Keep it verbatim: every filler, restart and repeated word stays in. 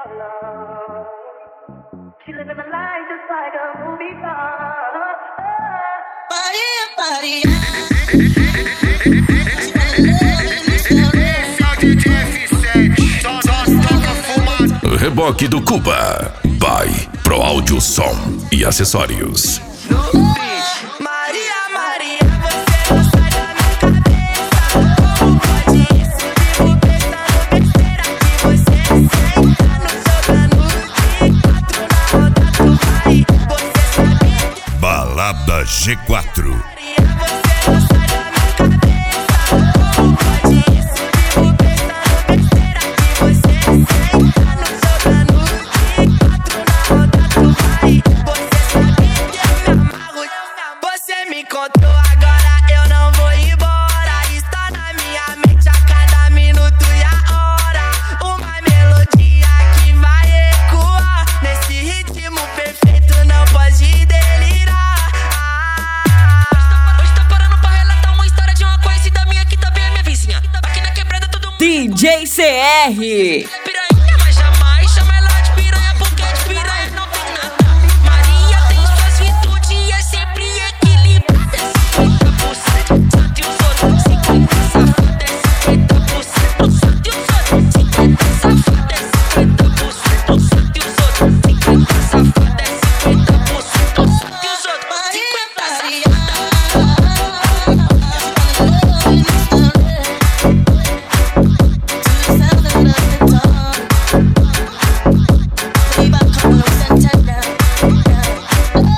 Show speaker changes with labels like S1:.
S1: She living the life just like a movie star. Maria,
S2: Maria. Reboque do Cuba. By Pro Áudio Som e Acessórios. Balada G quatro.
S3: Você me encontrou agora, eu não vou embora. Está na minha mente a cada minuto e a hora. Uma melodia que vai ecoar nesse ritmo perfeito, não pode delirar.
S4: Hoje tô parando pra relatar uma história de uma conhecida minha que também é minha vizinha. Aqui na quebrada todo mundo
S5: D J C R